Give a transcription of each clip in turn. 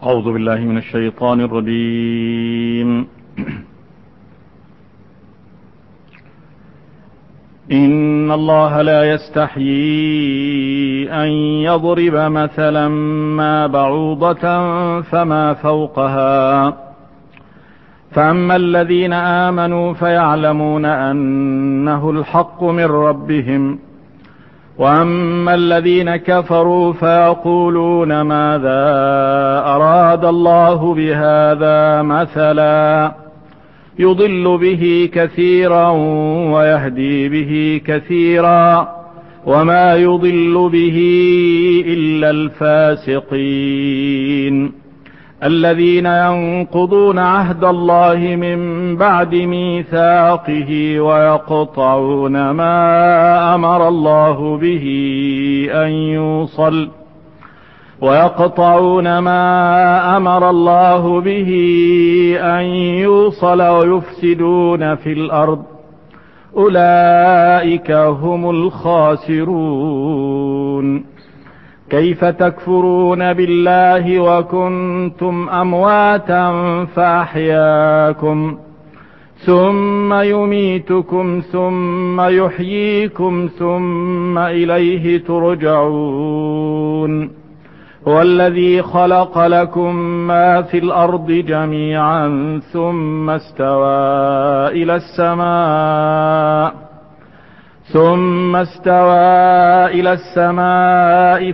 أعوذ بالله من الشيطان الرجيم. إن الله لا يستحيي أن يضرب مثلا ما بعوضة فما فوقها، فأما الذين آمنوا فيعلمون أنه الحق من ربهم، وأما الذين كفروا فيقولون ماذا أراد الله بهذا مثلا يضل به كثيرا ويهدي به كثيرا وما يضل به إلا الفاسقين الذين ينقضون عهد الله من بعد ميثاقه ويقطعون ما أمر الله به أن يوصل ويفسدون في الأرض، أولئك هم الخاسرون. كيف تكفرون بالله وكنتم أمواتا فأحياكم ثم يميتكم ثم يحييكم ثم إليه ترجعون. هو الذي خلق لكم ما في الأرض جميعا ثم استوى إلى السماء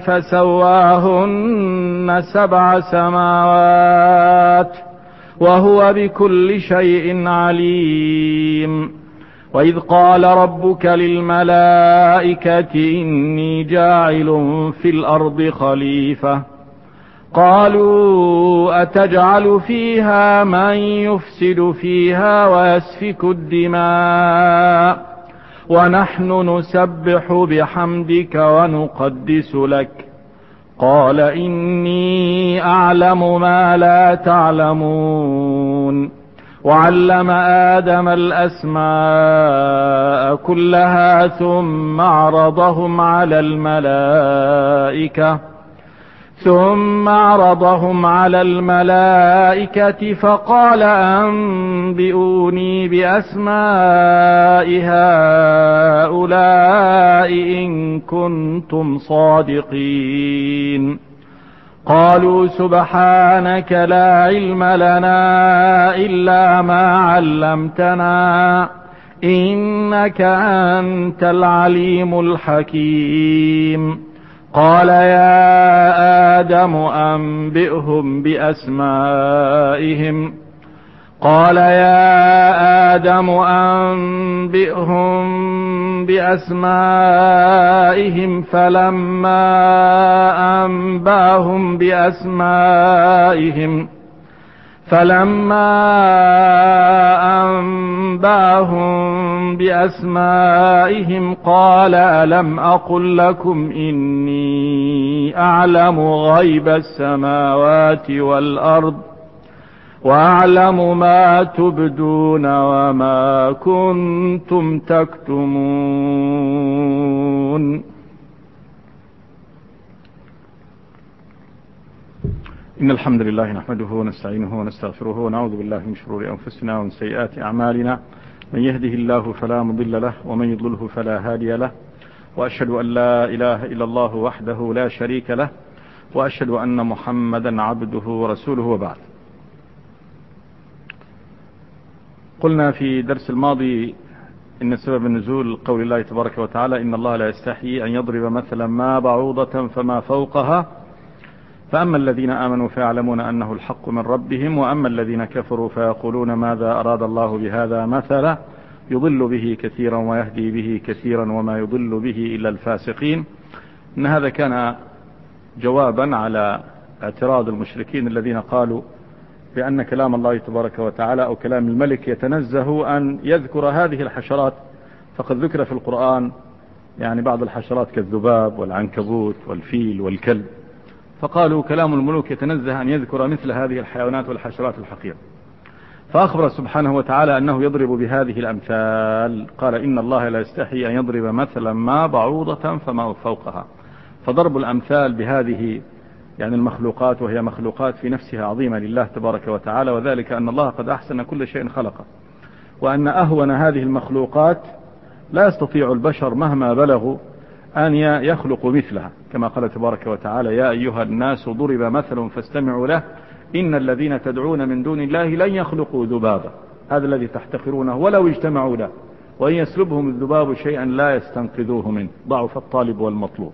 فسواهن 7 سماوات وهو بكل شيء عليم. وإذ قال ربك للملائكة إني جاعل في الأرض خليفة، قالوا أتجعل فيها من يفسد فيها ويسفك الدماء ونحن نسبح بحمدك ونقدس لك، قال إني أعلم ما لا تعلمون. وعلم آدم الأسماء كلها ثم عرضهم على الملائكة فقال أنبئوني بأسماء هؤلاء إن كنتم صادقين. قالوا سبحانك لا علم لنا إلا ما علمتنا إنك أنت العليم الحكيم. قال يا آدم أنبئهم بأسمائهم فلما أنباهم بأسمائهم قال ألم أقل لكم إني أعلم غيب السماوات والأرض وأعلم ما تبدون وما كنتم تكتمون. إن الحمد لله نحمده ونستعينه ونستغفره ونعوذ بالله من شرور أنفسنا ومن سيئات أعمالنا، من يهده الله فلا مضل له ومن يضلله فلا هادي له، وأشهد أن لا إله إلا الله وحده لا شريك له، وأشهد أن محمدا عبده ورسوله، وبعد. قلنا في درس الماضي إن سبب النزول قول الله تبارك وتعالى إن الله لا يستحيي أن يضرب مثلا ما بعوضة فما فوقها، فأما الذين آمنوا فيعلمون أنه الحق من ربهم، وأما الذين كفروا فيقولون ماذا أراد الله بهذا مثلا يضل به كثيرا ويهدي به كثيرا وما يضل به إلا الفاسقين. إن هذا كان جوابا على اعتراض المشركين الذين قالوا بأن كلام الله تبارك وتعالى أو كلام الملك يتنزه أن يذكر هذه الحشرات، فقد ذكر في القرآن يعني بعض الحشرات كالذباب والعنكبوت والفيل والكلب، فقالوا كلام الملوك يتنزه أن يذكر مثل هذه الحيوانات والحشرات الحقيرة. فأخبر سبحانه وتعالى أنه يضرب بهذه الأمثال، قال إن الله لا يستحي أن يضرب مثلا ما بعوضة فما فوقها. فضرب الأمثال بهذه يعني المخلوقات، وهي مخلوقات في نفسها عظيمة لله تبارك وتعالى، وذلك أن الله قد أحسن كل شيء خلقه، وأن أهون هذه المخلوقات لا يستطيع البشر مهما بلغوا أن يخلقوا مثلها، كما قال تبارك وتعالى: يا أيها الناس ضرب مثل فاستمعوا له إن الذين تدعون من دون الله لن يخلقوا ذبابا، هذا الذي تحتقرونه، ولو اجتمعوا له وإن يسلبهم الذباب شيئا لا يستنقذوه منه، ضعف الطالب والمطلوب.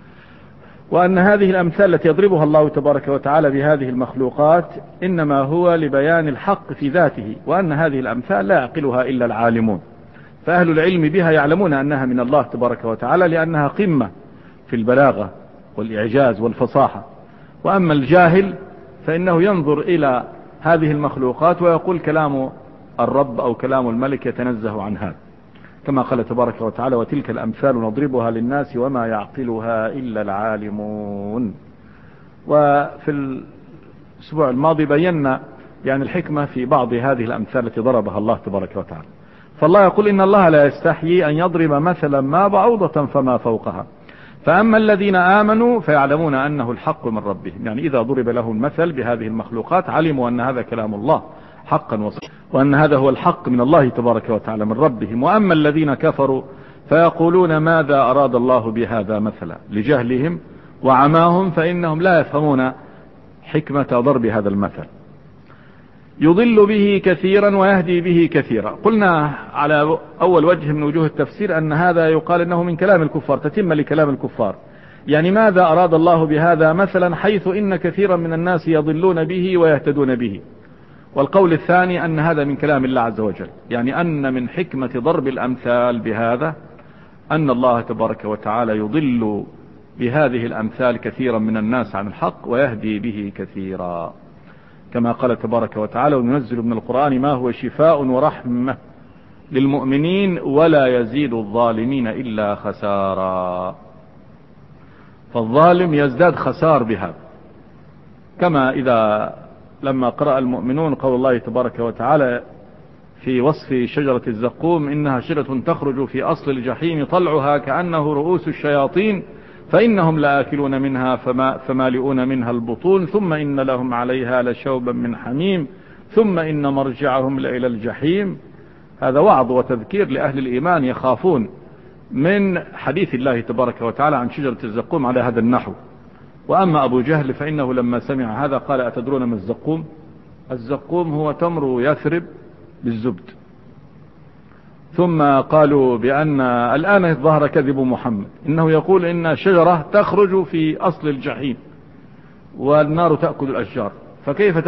وأن هذه الأمثال التي يضربها الله تبارك وتعالى بهذه المخلوقات إنما هو لبيان الحق في ذاته، وأن هذه الأمثال لا يعقلها إلا العالمون، فأهل العلم بها يعلمون أنها من الله تبارك وتعالى، لأنها قمة في البلاغة والإعجاز والفصاحة. وأما الجاهل فإنه ينظر إلى هذه المخلوقات ويقول كلام الرب أو كلام الملك يتنزه عن هذا، كما قال تبارك وتعالى: وتلك الأمثال نضربها للناس وما يعقلها إلا العالمون. وفي الأسبوع الماضي بينا يعني الحكمة في بعض هذه الأمثال التي ضربها الله تبارك وتعالى. فالله يقول: إن الله لا يستحيي أن يضرب مثلا ما بعوضة فما فوقها، فأما الذين آمنوا فيعلمون أنه الحق من ربهم. يعني إذا ضرب له المثل بهذه المخلوقات علموا أن هذا كلام الله حقا وصدقا، وأن هذا هو الحق من الله تبارك وتعالى من ربهم. وأما الذين كفروا فيقولون ماذا أراد الله بهذا مثلا، لجهلهم وعماهم فإنهم لا يفهمون حكمة ضرب هذا المثل. يضل به كثيرا ويهدي به كثيرا. قلنا على أول وجه من وجوه التفسير أن هذا يقال أنه من كلام الكفار، تتم لكلام الكفار. يعني ماذا أراد الله بهذا مثلا، حيث إن كثيرا من الناس يضلون به ويهتدون به. والقول الثاني أن هذا من كلام الله عز وجل، يعني أن من حكمة ضرب الأمثال بهذا أن الله تبارك وتعالى يضل بهذه الأمثال كثيرا من الناس عن الحق ويهدي به كثيرا، كما قال تبارك وتعالى: وننزل من القرآن ما هو شفاء ورحمة للمؤمنين ولا يزيد الظالمين إلا خسارا. فالظالم يزداد خسار بهذا، كما إذا لما قرأ المؤمنون قول الله تبارك وتعالى في وصف شجرة الزقوم: إنها شجرة تخرج في أصل الجحيم طلعها كأنه رؤوس الشياطين فإنهم لآكلون منها فمالئون منها البطون ثم إن لهم عليها لشوبا من حميم ثم إن مرجعهم إلى الجحيم. هذا وعظ وتذكير لأهل الإيمان يخافون من حديث الله تبارك وتعالى عن شجرة الزقوم على هذا النحو. وأما أبو جهل فإنه لما سمع هذا قال: أتدرون ما الزقوم؟ الزقوم هو تمر يثرب بالزبد. ثم قالوا بأن الآن ظهر كذب محمد، إنه يقول إن شجرة تخرج في أصل الجحيم والنار تأكل الأشجار، فكيف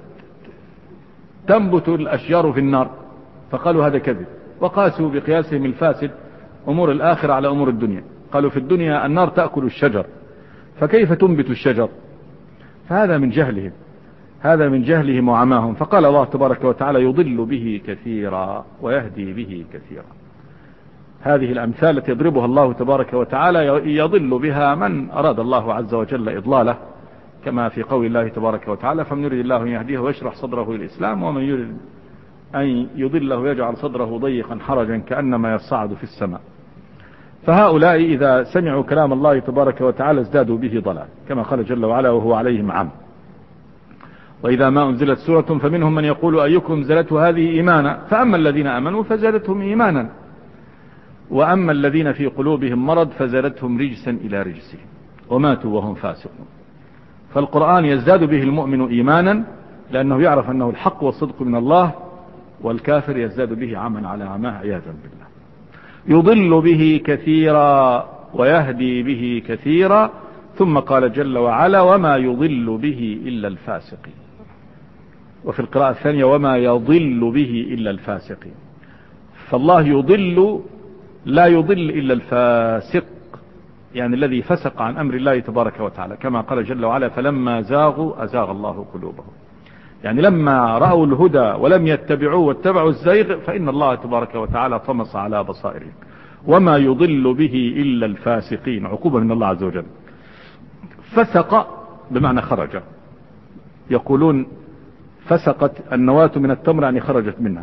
تنبت الأشجار في النار؟ فقالوا هذا كذب، وقاسوا بقياسهم الفاسد أمور الآخرة على أمور الدنيا. قالوا في الدنيا النار تأكل الشجر، فكيف تنبت الشجر؟ فهذا من جهلهم، هذا من جهلهم وعماهم. فقال الله تبارك وتعالى: يضل به كثيرا ويهدي به كثيرا. هذه الأمثال التي يضربها الله تبارك وتعالى يضل بها من أراد الله عز وجل إضلاله، كما في قول الله تبارك وتعالى: فمن يريد الله أن يهديه ويشرح صدره للإسلام ومن يريد أن يضله يجعل صدره ضيقا حرجا كأنما يصعد في السماء. فهؤلاء إذا سمعوا كلام الله تبارك وتعالى ازدادوا به ضلال، كما قال جل وعلا: وهو عليهم عام. وإذا ما أنزلت سورة فمنهم من يقول أيكم زادته هذه إيمانا، فأما الذين آمنوا فزادتهم إيمانا وأما الذين في قلوبهم مرض فزادتهم رجسا إلى رجسهم وماتوا وهم فاسقون. فالقرآن يزداد به المؤمن إيمانا لأنه يعرف أنه الحق والصدق من الله، والكافر يزداد به عما على عماه عياذا بالله. يضل به كثيرا ويهدي به كثيرا. ثم قال جل وعلا: وما يضل به إلا الفاسقين. وفي القراءة الثانية: وما يضل به إلا الفاسقين. فالله يضل، لا يضل إلا الفاسق، يعني الذي فسق عن أمر الله تبارك وتعالى، كما قال جل وعلا: فلما زاغوا أزاغ الله قلوبهم. يعني لما رأوا الهدى ولم يتبعوه واتبعوا الزيغ فإن الله تبارك وتعالى طمس على بصائرهم. وما يضل به إلا الفاسقين، عقوبة من الله عز وجل. فسق بمعنى خرج، يقولون فسقت النواة من التمر يعني خرجت منها،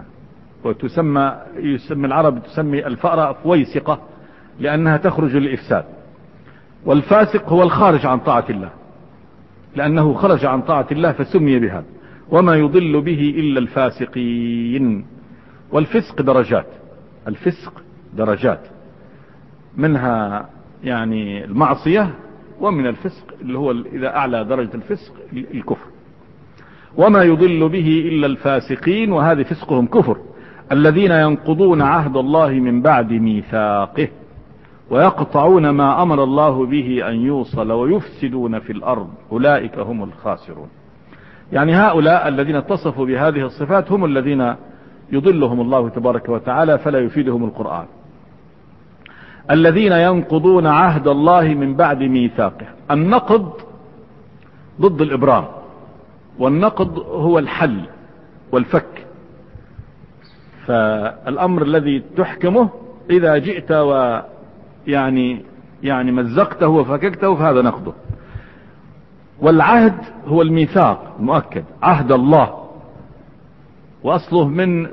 يسمي العرب تسمي الفأرة فويسقة لأنها تخرج للإفساد. والفاسق هو الخارج عن طاعة الله، لأنه خرج عن طاعة الله فسمي بها. وما يضل به إلا الفاسقين. والفسق درجات، الفسق درجات، منها يعني المعصية، ومن الفسق اللي هو إذا أعلى درجة الفسق الكفر. وما يضل به إلا الفاسقين، وهذه فسقهم كفر، الذين ينقضون عهد الله من بعد ميثاقه ويقطعون ما أمر الله به أن يوصل ويفسدون في الأرض، أولئك هم الخاسرون. يعني هؤلاء الذين اتصفوا بهذه الصفات هم الذين يضلهم الله تبارك وتعالى فلا يفيدهم القرآن. الذين ينقضون عهد الله من بعد ميثاقه. النقض ضد الإبرام، والنقض هو الحل والفك. فالأمر الذي تحكمه إذا جئت يعني مزقته وفككته فهذا نقضه. والعهد هو الميثاق المؤكد، عهد الله، وأصله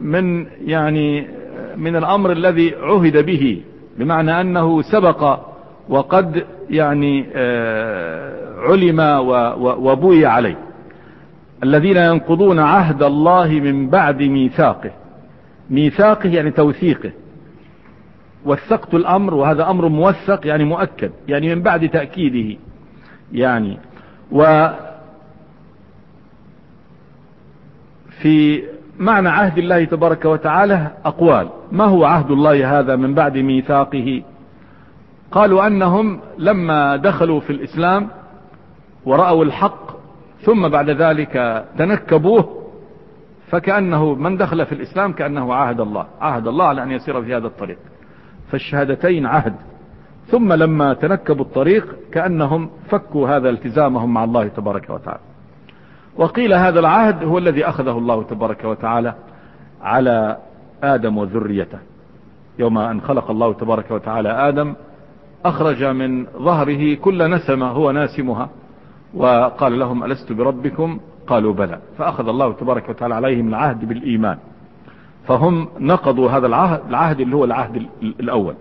من الأمر الذي عهد به، بمعنى أنه سبق وقد علم وبوي عليه. الذين ينقضون عهد الله من بعد ميثاقه. ميثاقه يعني توثيقه، وثقت الأمر، وهذا أمر موثق يعني مؤكد، يعني من بعد تأكيده. في معنى عهد الله تبارك وتعالى أقوال. ما هو عهد الله هذا من بعد ميثاقه؟ قالوا أنهم لما دخلوا في الإسلام ورأوا الحق ثم بعد ذلك تنكبوه، فكأنه من دخل في الإسلام كأنه عهد الله على أن يسير في هذا الطريق، فالشهادتين عهد. ثم لما تنكبوا الطريق كأنهم فكوا هذا التزامهم مع الله تبارك وتعالى. وقيل هذا العهد هو الذي أخذه الله تبارك وتعالى على آدم وذريته. يوم أن خلق الله تبارك وتعالى آدم أخرج من ظهره كل نسمة هو ناسمها، وقال لهم ألست بربكم؟ قالوا بلى. فأخذ الله تبارك وتعالى عليهم العهد بالإيمان، فهم نقضوا هذا العهد اللي هو العهد الأول.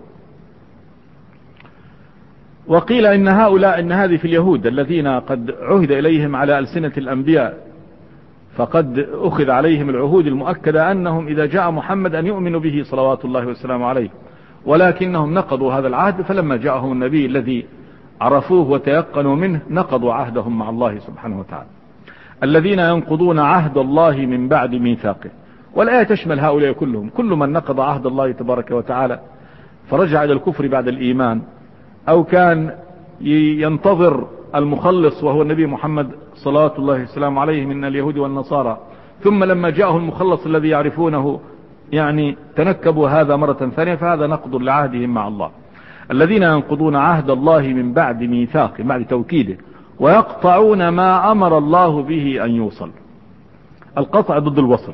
وقيل إن هذه في اليهود الذين قد عهد إليهم على ألسنة الأنبياء، فقد أخذ عليهم العهود المؤكدة أنهم إذا جاء محمد أن يؤمنوا به صلوات الله والسلام عليه، ولكنهم نقضوا هذا العهد، فلما جاءهم النبي الذي عرفوه وتيقنوا منه نقضوا عهدهم مع الله سبحانه وتعالى. الذين ينقضون عهد الله من بعد ميثاقه. والآية تشمل هؤلاء كلهم، كل من نقض عهد الله تبارك وتعالى فرجع إلى الكفر بعد الإيمان، أو كان ينتظر المخلص وهو النبي محمد صلوات الله والسلام عليه من اليهود والنصارى، ثم لما جاءه المخلص الذي يعرفونه تنكبوا هذا مرة ثانية، فهذا نقض لعهدهم مع الله. الذين ينقضون عهد الله من بعد ميثاقه، بعد توكيده، ويقطعون ما أمر الله به أن يوصل. القطع ضد الوصل.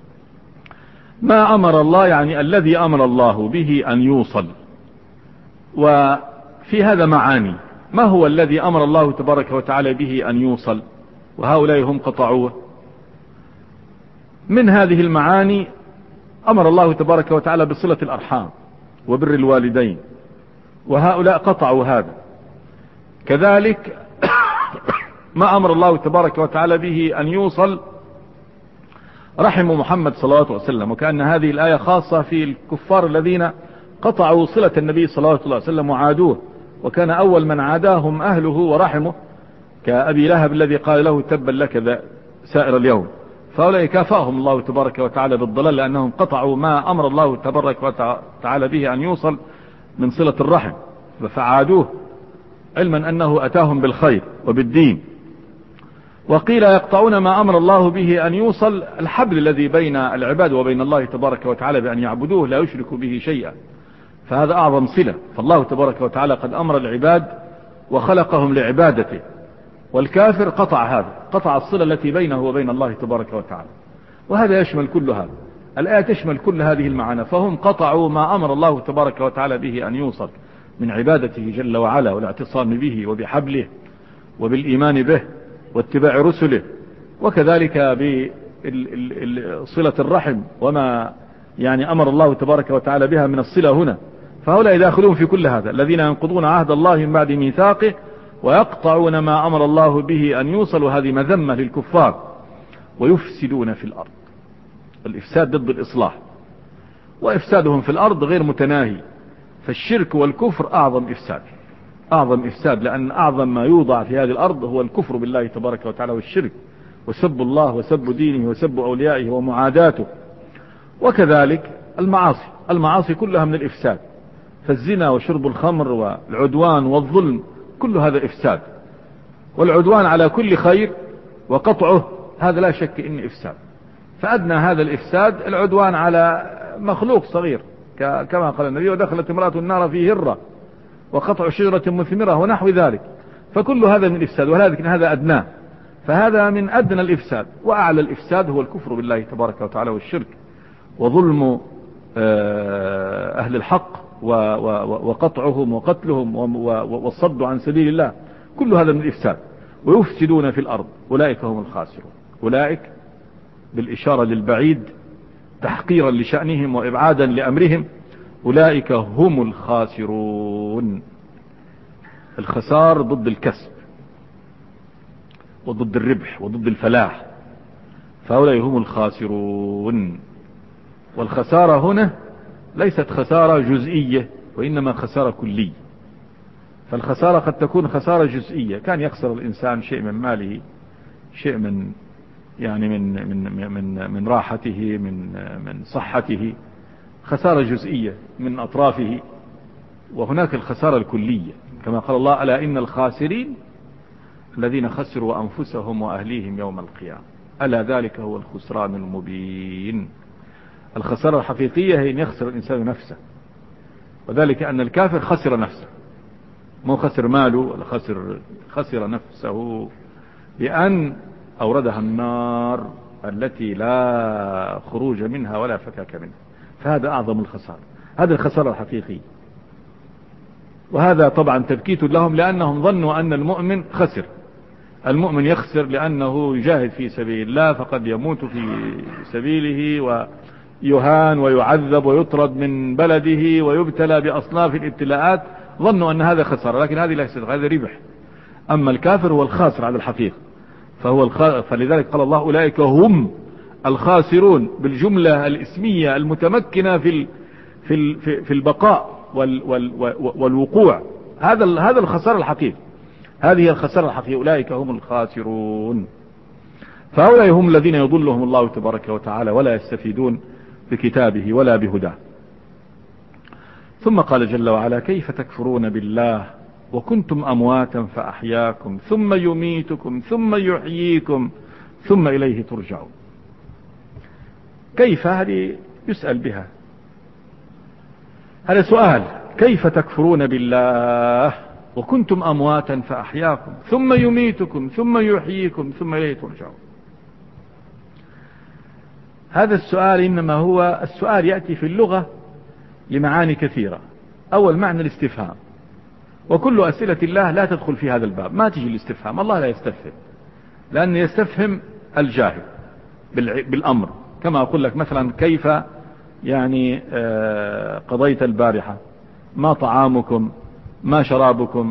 ما أمر الله يعني الذي أمر الله به أن يوصل. وفي هذا معاني. ما هو الذي أمر الله تبارك وتعالى به أن يوصل وهؤلاء هم قطعوه؟ من هذه المعاني أمر الله تبارك وتعالى بصلة الأرحام وبر الوالدين، وهؤلاء قطعوا هذا. كذلك ما أمر الله تبارك وتعالى به أن يوصل رحم محمد صلوات الله وسلم، وكأن هذه الآية خاصة في الكفار الذين قطعوا صلة النبي صلوات الله وسلم وعادوه، وكان أول من عاداهم أهله ورحمه، كأبي لهب الذي قال له تبا لك سائر اليوم. فهؤلاء كافأهم الله تبارك وتعالى بالضلال، لأنهم قطعوا ما أمر الله تبارك وتعالى به أن يوصل من صلة الرحم، فعادوه علما أنه أتاهم بالخير وبالدين. وقيل يقطعون ما أمر الله به أن يوصل، الحبل الذي بين العباد وبين الله تبارك وتعالى بأن يعبدوه لا يشركوا به شيئا، فهذا أعظم صلة. فالله تبارك وتعالى قد أمر العباد وخلقهم لعبادته، والكافر قطع هذا، قطع الصلة التي بينه وبين الله تبارك وتعالى. وهذا يشمل كل هذا، الآية تشمل كل هذه المعاني. فهم قطعوا ما أمر الله تبارك وتعالى به أن يوصل من عبادته جل وعلا والاعتصام به وبحبله وبالإيمان به واتباع رسله، وكذلك بصلة الرحم وما أمر الله تبارك وتعالى بها من الصلة هنا. فهؤلاء داخلون في كل هذا. الذين ينقضون عهد الله من بعد ميثاقه ويقطعون ما أمر الله به أن يوصل، وهذه مذمة للكفار، ويفسدون في الأرض. الإفساد ضد الإصلاح، وإفسادهم في الأرض غير متناهي. فالشرك والكفر أعظم إفساد، أعظم إفساد، لأن أعظم ما يوضع في هذه الأرض هو الكفر بالله تبارك وتعالى والشرك، وسب الله وسب دينه وسب أوليائه ومعاداته. وكذلك المعاصي كلها من الإفساد، فالزنا وشرب الخمر والعدوان والظلم كل هذا إفساد، والعدوان على كل خير وقطعه هذا لا شك إن إفساد. فأدنى هذا الإفساد العدوان على مخلوق صغير، كما قال النبي: ودخلت امرأة النار في هرة، وقطع شجرة مثمرة ونحو ذلك. فكل هذا من الإفساد، ولكن هذا أدناه، فهذا من أدنى الإفساد. وأعلى الإفساد هو الكفر بالله تبارك وتعالى والشرك، وظلم أهل الحق وقطعهم وقتلهم والصد عن سبيل الله، كل هذا من الإفساد. ويفسدون في الأرض، أولئك هم الخاسرون. أولئك بالإشارة للبعيد تحقيرا لشأنهم وإبعادا لأمرهم، أولئك هم الخاسرون. الخسار ضد الكسب وضد الربح وضد الفلاح، فهؤلاء هم الخاسرون. والخسارة هنا ليست خسارة جزئية، وإنما خسارة كلية. فالخسارة قد تكون خسارة جزئية، كان يخسر الإنسان شيء من ماله، شيء من يعني من راحته، من صحته، خسارة جزئية من أطرافه. وهناك الخسارة الكلية، كما قال الله: ألا إن الخاسرين الذين خسروا أنفسهم وأهليهم يوم القيامة، ألا ذلك هو الخسران المبين. الخسارة الحقيقية هي أن يخسر الإنسان نفسه، وذلك أن الكافر خسر نفسه، مو خسر ماله ولا خسر نفسه، بأن أوردها النار التي لا خروج منها ولا فكاك منها. فهذا أعظم الخسارة، هذا الخسارة الحقيقي. وهذا طبعا تبكيت لهم، لأنهم ظنوا أن المؤمن خسر. المؤمن يخسر لأنه يجاهد في سبيل الله، فقد يموت في سبيله ويهان ويعذب ويطرد من بلده ويبتلى بأصناف الابتلاءات، ظنوا أن هذا خسارة، لكن هذه ليست، هذا ربح. أما الكافر هو الخاسر على الحقيقة، فلذلك قال الله: أولئك هم الخاسرون، بالجملة الاسمية المتمكنة في البقاء والوقوع. هذا الخسارة الحقيقي، هذه هي الخسارة الحقيقية، أولئك هم الخاسرون. فهؤلاء هم الذين يضلهم الله تبارك وتعالى ولا يستفيدون بكتابه ولا بهداه. ثم قال جل وعلا: كيف تكفرون بالله وكنتم أمواتا فأحياكم ثم يميتكم ثم يحييكم ثم إليه ترجعون. كيف هذه يسأل بها، هذا سؤال: كيف تكفرون بالله وكنتم أمواتا فأحياكم ثم يميتكم ثم يحييكم ثم إليه ترجعون. هذا السؤال إنما هو السؤال يأتي في اللغة لمعاني كثيرة. أول معنى الاستفهام، وكل أسئلة الله لا تدخل في هذا الباب، ما تجي الاستفهام، الله لا يستفهم، لأن يستفهم الجاهل بالأمر. كما أقول لك مثلا: كيف يعني قضيت البارحة، ما طعامكم، ما شرابكم،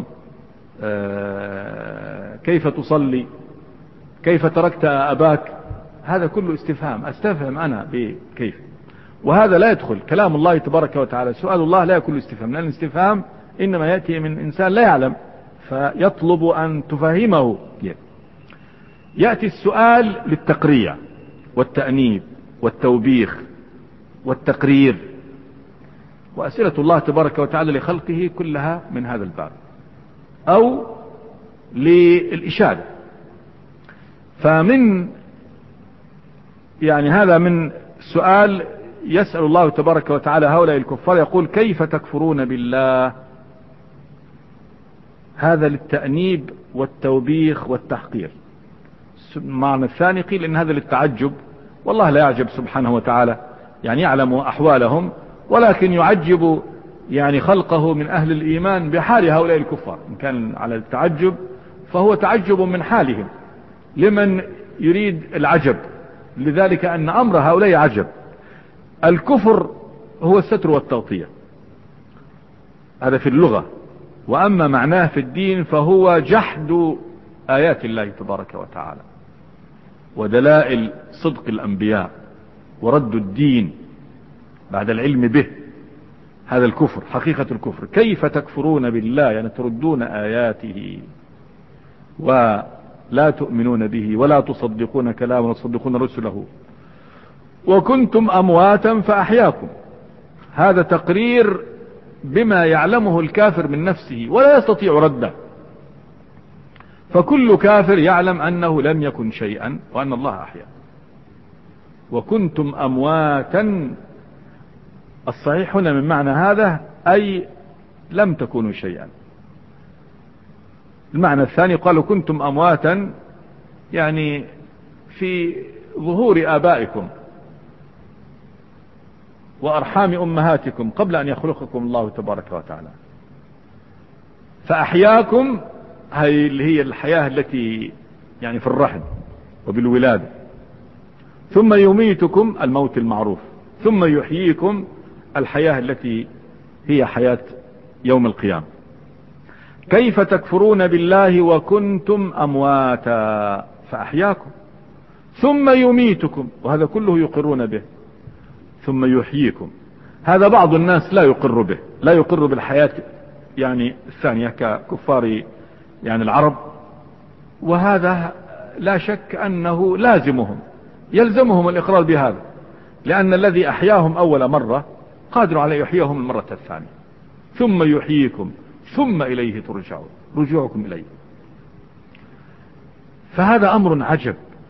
كيف تصلي، كيف تركت أباك. هذا كله استفهام، أستفهم أنا بكيف. وهذا لا يدخل كلام الله تبارك وتعالى. سؤال الله لا يكون استفهام، لأن الاستفهام إنما يأتي من إنسان لا يعلم فيطلب أن تفهمه. يأتي السؤال للتقريع والتأنيب والتوبيخ والتقرير، وأسئلة الله تبارك وتعالى لخلقه كلها من هذا الباب، أو للإشادة. فمن يعني هذا من سؤال يسأل الله تبارك وتعالى هؤلاء الكفار، يقول: كيف تكفرون بالله. هذا للتأنيب والتوبيخ والتحقير. المعنى الثاني قيل إن هذا للتعجب، والله لا يعجب سبحانه وتعالى، يعني يعلم أحوالهم، ولكن يعجب يعني خلقه من أهل الإيمان بحال هؤلاء الكفار. إن كان على التعجب فهو تعجب من حالهم لمن يريد العجب، لذلك أن أمر هؤلاء عجب. الكفر هو الستر والتغطية، هذا في اللغة، وأما معناه في الدين فهو جحد آيات الله تبارك وتعالى ودلائل صدق الأنبياء ورد الدين بعد العلم به. هذا الكفر، حقيقة الكفر. كيف تكفرون بالله، يعني تردون آياته ولا تؤمنون به ولا تصدقون كلامه ولا تصدقون رسله وكنتم أمواتا فأحياكم. هذا تقرير بما يعلمه الكافر من نفسه ولا يستطيع رده. فكل كافر يعلم أنه لم يكن شيئا وأن الله أحيا. وكنتم أمواتا، الصحيح هنا من معنى هذا أي لم تكونوا شيئا. المعنى الثاني قالوا كنتم أمواتا يعني في ظهور آبائكم وأرحام أمهاتكم قبل أن يخلقكم الله تبارك وتعالى، فأحياكم هي اللي هي الحياة التي يعني في الرحم وبالولادة، ثم يميتكم الموت المعروف، ثم يحييكم الحياة التي هي حياة يوم القيامة. كيف تكفرون بالله وكنتم أمواتا فأحياكم ثم يميتكم، وهذا كله يقرون به، ثم يحييكم. هذا بعض الناس لا يقر به، لا يقر بالحياة يعني الثانية ككفار يعني العرب، وهذا لا شك أنه لازمهم، يلزمهم الإقرار بهذا، لأن الذي أحياهم أول مرة قادر على يحييهم المرة الثانية. ثم يحييكم ثم إليه ترجعون، رجوعكم إليه. فهذا أمر عجب،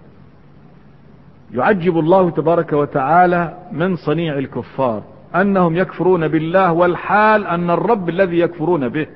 يعجب الله تبارك وتعالى من صنيع الكفار أنهم يكفرون بالله والحال أن الرب الذي يكفرون به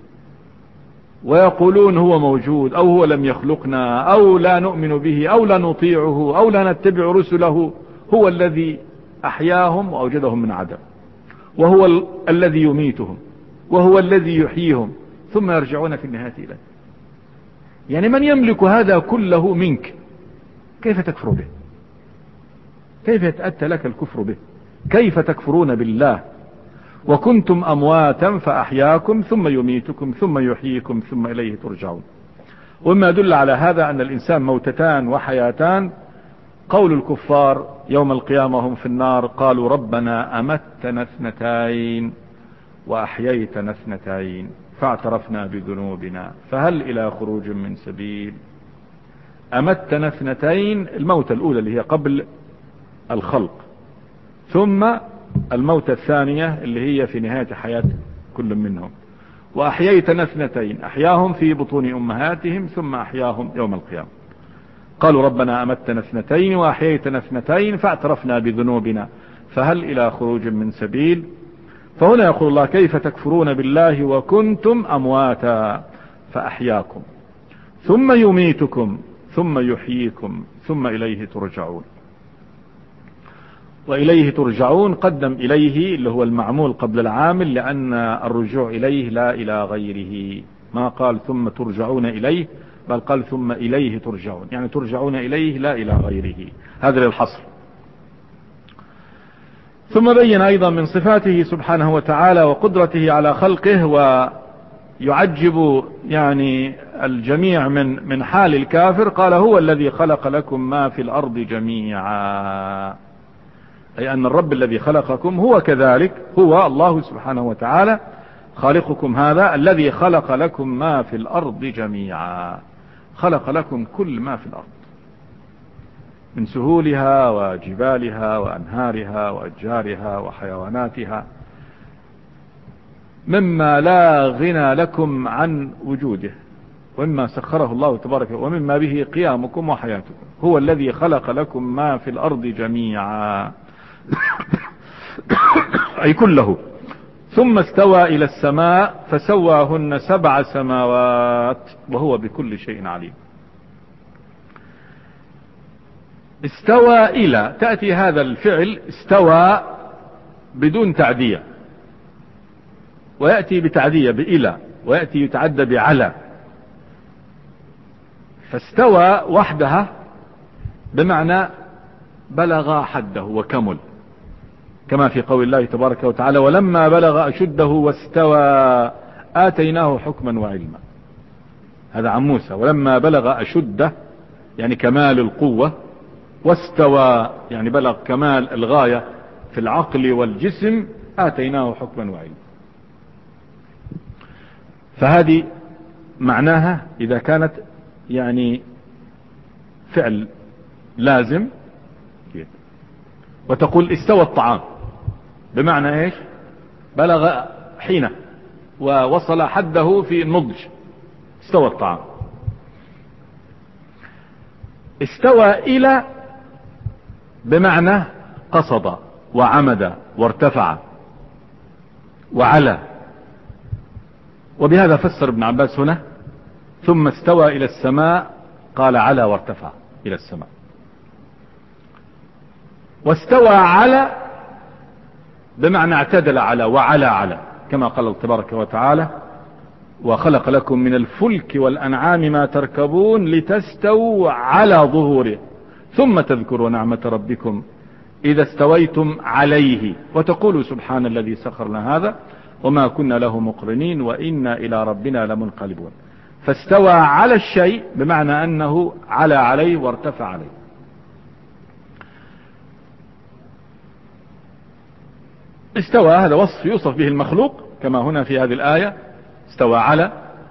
ويقولون هو موجود أو هو لم يخلقنا أو لا نؤمن به أو لا نطيعه أو لا نتبع رسله، هو الذي أحياهم وأوجدهم من عدم، وهو الذي يميتهم وهو الذي يحييهم ثم يرجعون في النهاية إليه. يعني من يملك هذا كله منك كيف تكفر به؟ كيف يتأتى لك الكفر به؟ كيف تكفرون بالله وكنتم أمواتا فأحياكم ثم يميتكم ثم يحييكم ثم إليه ترجعون. وما يدل على هذا أن الإنسان موتتان وحياتان. قول الكفار يوم القيامة هم في النار قالوا ربنا أمتنا اثنتين وأحييتنا اثنتين فاعترفنا بذنوبنا فهل إلى خروج من سبيل. أمتنا اثنتين، الموتة الأولى اللي هي قبل الخلق، ثم الموتة الثانية اللي هي في نهاية حياة كل منهم. وأحييتنا اثنتين، أحياهم في بطون أمهاتهم ثم أحياهم يوم القيامة. قالوا ربنا أمتنا اثنتين وأحييتنا اثنتين فاعترفنا بذنوبنا فهل إلى خروج من سبيل. فهنا يقول الله كيف تكفرون بالله وكنتم أمواتا فأحياكم ثم يميتكم ثم يحييكم ثم إليه ترجعون. وإليه ترجعون قدم إليه اللي هو المعمول قبل العامل، لأن الرجوع إليه لا إلى غيره. ما قال ثم ترجعون إليه، بل قال ثم إليه ترجعون، يعني ترجعون إليه لا إلى غيره. هذا للحصر. ثم بين أيضا من صفاته سبحانه وتعالى وقدرته على خلقه، ويعجب يعني الجميع من حال الكافر. قال هو الذي خلق لكم ما في الأرض جميعا، أي أن الرب الذي خلقكم هو كذلك، هو الله سبحانه وتعالى خالقكم، هذا الذي خلق لكم ما في الأرض جميعا. خلق لكم كل ما في الأرض من سهولها وجبالها وأنهارها وأشجارها وحيواناتها، مما لا غنى لكم عن وجوده، ومما سخره الله تبارك ومما به قيامكم وحياتكم. هو الذي خلق لكم ما في الأرض جميعا أي كله. ثم استوى إلى السماء فسواهن 7 سماوات وهو بكل شيء عليم. استوى إلى، تأتي هذا الفعل استوى بدون تعدية، ويأتي بتعدية بإلى، ويأتي يتعدى بعلى. فاستوى وحدها بمعنى بلغ حده وكمل، كما في قول الله تبارك وتعالى ولما بلغ أشده واستوى آتيناه حكما وعلما. هذا عن موسى. ولما بلغ أشده يعني كمال القوة، واستوى يعني بلغ كمال الغاية في العقل والجسم، آتيناه حكما وعلما. فهذه معناها إذا كانت يعني فعل لازم. وتقول استوى الطعام، بمعنى ايش؟ بلغ حينه ووصل حده في النضج، استوى الطعام. استوى إلى بمعنى قصد وعمد وارتفع وعلى. وبهذا فسر ابن عباس هنا ثم استوى إلى السماء، قال على وارتفع إلى السماء. واستوى على بمعنى اعتدل على وعلى على، كما قال الله تبارك وتعالى وخلق لكم من الفلك والأنعام ما تركبون لتستووا على ظهوره ثم تذكروا نعمة ربكم إذا استويتم عليه وتقولوا سبحان الذي سخر لنا هذا وما كنا له مقرنين وإنا إلى ربنا لمنقلبون. فاستوى على الشيء بمعنى أنه على عليه وارتفع عليه. استوى هذا وصف يوصف به المخلوق كما هنا في هذه الآية استوى على،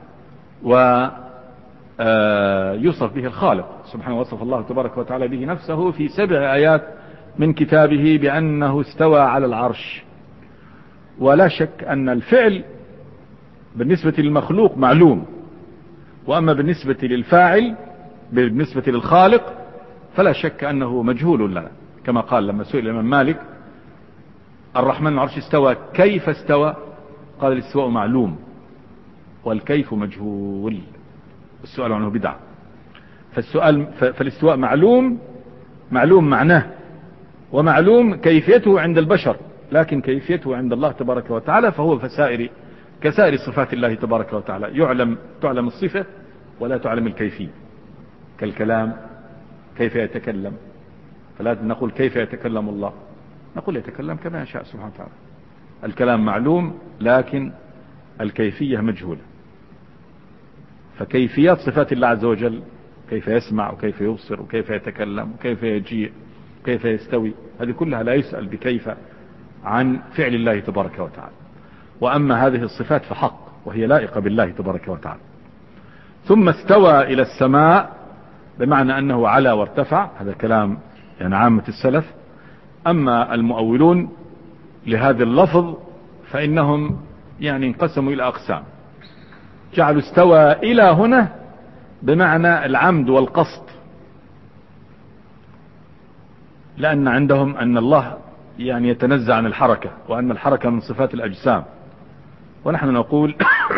ويوصف به الخالق سبحانه. وصف الله تبارك وتعالى به نفسه في 7 آيات من كتابه بأنه استوى على العرش. ولا شك أن الفعل بالنسبة للمخلوق معلوم، وأما بالنسبة للفاعل بالنسبة للخالق فلا شك أنه مجهول لنا، كما قال لما سئل الإمام مالك الرحمن العرش استوى كيف استوى؟ قال الاستواء معلوم والكيف مجهول، السؤال عنه بدعة. فالاستواء معلوم معناه ومعلوم كيفيته عند البشر، لكن كيفيته عند الله تبارك وتعالى فهو كسائر صفات الله تبارك وتعالى. تعلم الصفة ولا تعلم الكيفية، كالكلام كيف يتكلم، فلا نقول كيف يتكلم الله، نقول يتكلم كما يشاء سبحانه وتعالى. الكلام معلوم لكن الكيفية مجهولة. فكيفيات صفات الله عز وجل، كيف يسمع وكيف يبصر وكيف يتكلم وكيف يجيء وكيف يستوي، هذه كلها لا يسأل بكيف عن فعل الله تبارك وتعالى. وأما هذه الصفات فحق وهي لائقة بالله تبارك وتعالى. ثم استوى إلى السماء بمعنى أنه على وارتفع، هذا كلام يعني عامة السلف. أما المؤولون لهذا اللفظ فإنهم يعني انقسموا إلى أقسام، جعلوا استوى إلى هنا بمعنى العمد والقصد، لأن عندهم أن الله يعني يتنزع عن الحركة، وأن الحركة من صفات الأجسام. ونحن نقول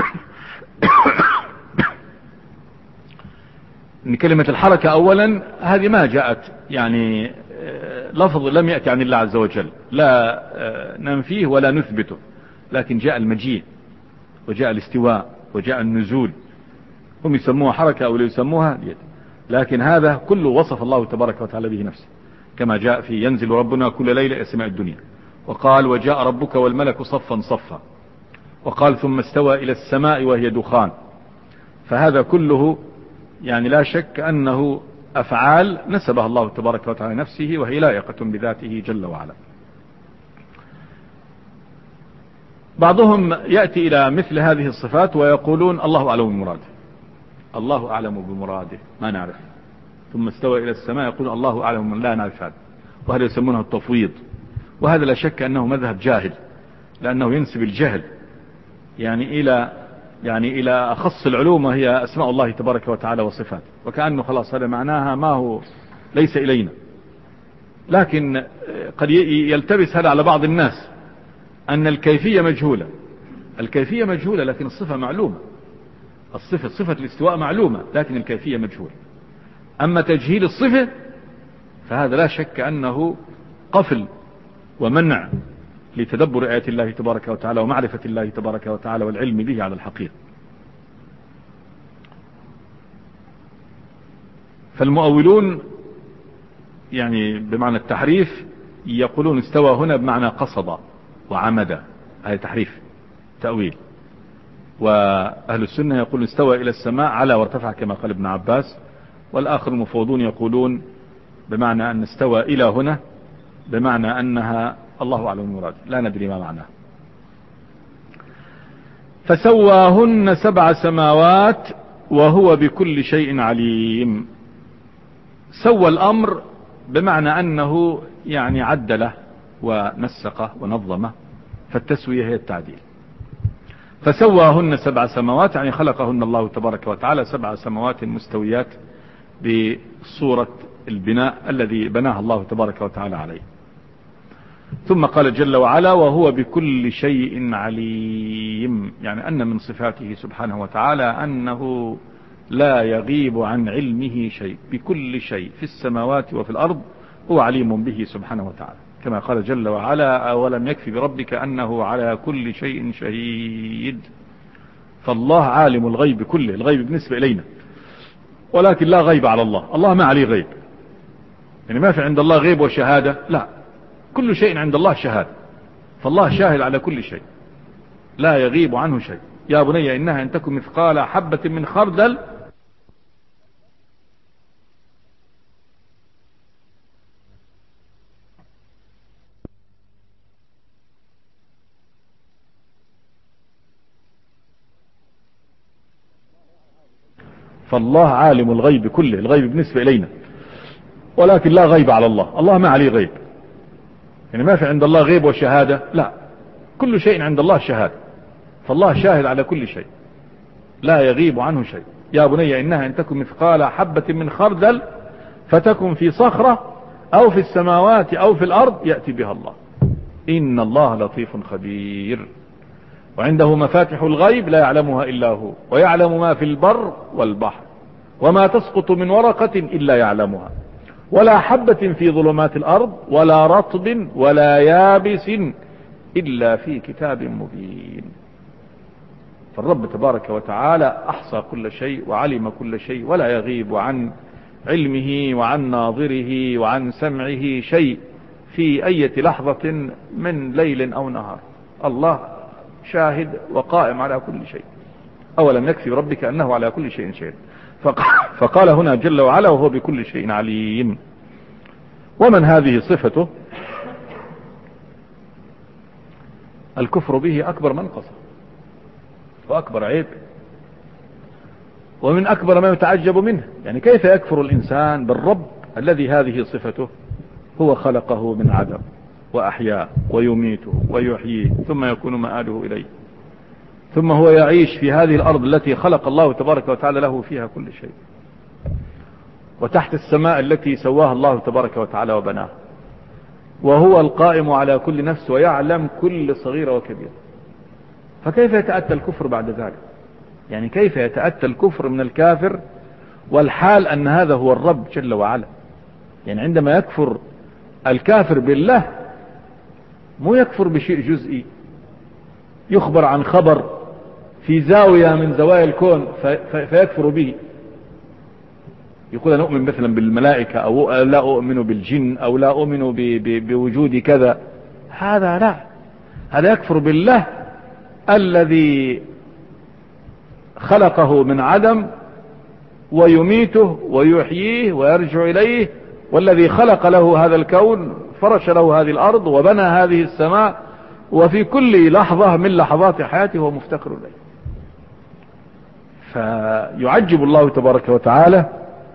ان كلمة الحركة اولا هذه ما جاءت يعني لفظ لم يأتي عن الله عز وجل، لا ننفيه ولا نثبته، لكن جاء المجيء وجاء الاستواء وجاء النزول، هم يسموها حركة او لا يسموها، لكن هذا كله وصف الله تبارك وتعالى به نفسه، كما جاء في ينزل ربنا كل ليلة سماء الدنيا، وقال وجاء ربك والملك صفا صفا، وقال ثم استوى إلى السماء وهي دخان. فهذا كله يعني لا شك أنه أفعال نسبها الله تبارك وتعالى نفسه، وهي لائقة بذاته جل وعلا. بعضهم يأتي إلى مثل هذه الصفات ويقولون الله أعلم بمراده، الله أعلم بمراده ما نعرف. ثم استوى إلى السماء يقول الله أعلم من لا نعرف هذا، وهذا يسمونه التفويض. وهذا لا شك أنه مذهب جاهل، لأنه ينسب الجهل يعني إلى أخص العلوم، وهي أسماء الله تبارك وتعالى وصفاته، وكأنه خلاص هذا معناها ما هو ليس إلينا. لكن قد يلتبس هذا على بعض الناس أن الكيفية مجهولة. الكيفية مجهولة لكن الصفة معلومة، صفة الاستواء معلومة لكن الكيفية مجهولة. أما تجهيل الصفة فهذا لا شك أنه قفل ومنع لتدبر آيات الله تبارك وتعالى ومعرفة الله تبارك وتعالى والعلم به على الحقيقة. فالمؤولون يعني بمعنى التحريف يقولون استوى هنا بمعنى قصد وعمد، هذا تحريف تأويل. وأهل السنة يقول استوى إلى السماء على وارتفع كما قال ابن عباس، والآخر المفوضون يقولون بمعنى أن استوى إلى هنا بمعنى أنها الله أعلم المراد، لا ندري ما معناه. فسواهن 7 سماوات وهو بكل شيء عليم. سوى الأمر بمعنى أنه يعني عدله ونسقه ونظمه، فالتسوية هي التعديل. فسواهن 7 سماوات يعني خلقهن الله تبارك وتعالى 7 سماوات مستويات بصورة البناء الذي بناها الله تبارك وتعالى عليه. ثم قال جل وعلا وهو بكل شيء عليم، يعني أن من صفاته سبحانه وتعالى أنه لا يغيب عن علمه شيء، بكل شيء في السماوات وفي الأرض هو عليم به سبحانه وتعالى، كما قال جل وعلا أولم يكفي بربك أنه على كل شيء شهيد. فالله عالم الغيب كله، الغيب بالنسبة إلينا، ولكن لا غيب على الله، الله ما عليه غيب، يعني ما في عند الله غيب وشهادة، لا، كل شيء عند الله شهادة، فالله شاهد على كل شيء لا يغيب عنه شيء. يا بني إنها إن تكن مثقال حبة من خردل فالله عالم الغيب كله، الغيب بالنسبة إلينا، ولكن لا غيب على الله، الله ما عليه غيب، يعني ما في عند الله غيب وشهادة، لا، كل شيء عند الله شهادة، فالله شاهد على كل شيء لا يغيب عنه شيء. يا بني إنها إن تكن مثقال حبة من خردل فتكن في صخرة أو في السماوات أو في الأرض يأتي بها الله إن الله لطيف خبير. وعنده مفاتح الغيب لا يعلمها إلا هو، ويعلم ما في البر والبحر، وما تسقط من ورقة إلا يعلمها، ولا حبة في ظلمات الأرض ولا رطب ولا يابس إلا في كتاب مبين. فالرب تبارك وتعالى أحصى كل شيء وعلم كل شيء، ولا يغيب عن علمه وعن ناظره وعن سمعه شيء في أي لحظة من ليل أو نهار، الله شاهد وقائم على كل شيء. أولم يكفي ربك أنه على كل شيء شهيد. فقال هنا جل وعلا وهو بكل شيء عليم. ومن هذه صفته الكفر به أكبر منقصة وأكبر عيب، ومن أكبر ما يتعجب منه، يعني كيف يكفر الإنسان بالرب الذي هذه صفته، هو خلقه من عدم وأحياه ويميته ويحييه ثم يكون مآله إليه، ثم هو يعيش في هذه الأرض التي خلق الله تبارك وتعالى له فيها كل شيء، وتحت السماء التي سواها الله تبارك وتعالى وبناها، وهو القائم على كل نفس ويعلم كل صغيرة وكبيرة. فكيف يتأتى الكفر بعد ذلك؟ يعني كيف يتأتى الكفر من الكافر والحال أن هذا هو الرب جل وعلا؟ يعني عندما يكفر الكافر بالله مو يكفر بشيء جزئي، يخبر عن خبر في زاوية من زوايا الكون فيكفر به، يقول أنا أؤمن مثلا بالملائكة أو لا أؤمن بالجن أو لا أؤمن بوجود كذا، هذا لا، هذا يكفر بالله الذي خلقه من عدم ويميته ويحييه ويرجع إليه، والذي خلق له هذا الكون، فرش له هذه الأرض وبنى هذه السماء، وفي كل لحظة من لحظات حياته هو مفتقر إليه. فيعجب الله تبارك وتعالى